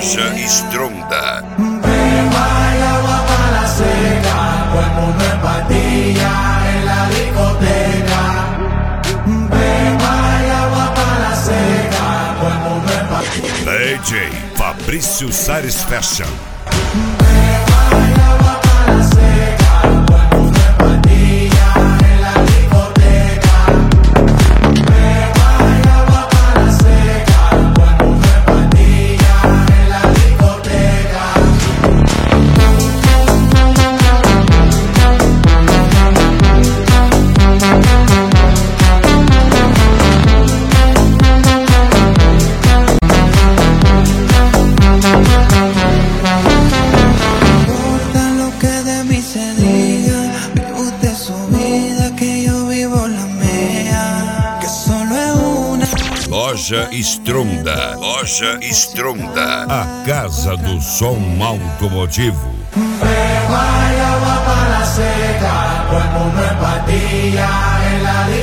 Loja Stronda. Beba y agua para la seca, todo el mundo en patilla en la discoteca. Beba y agua para la seca, todo el mundo en patilla. DJ Fabrício Satisfaction. Beba y agua para la seca, todo el mundo en patilla en la discoteca. Beba y agua para la seca, todo el mundo en patilla en la discoteca. Loja Stronda. Loja Stronda. A casa do som automotivo. Beba y agua para la seca, todo el mundo en patilla en la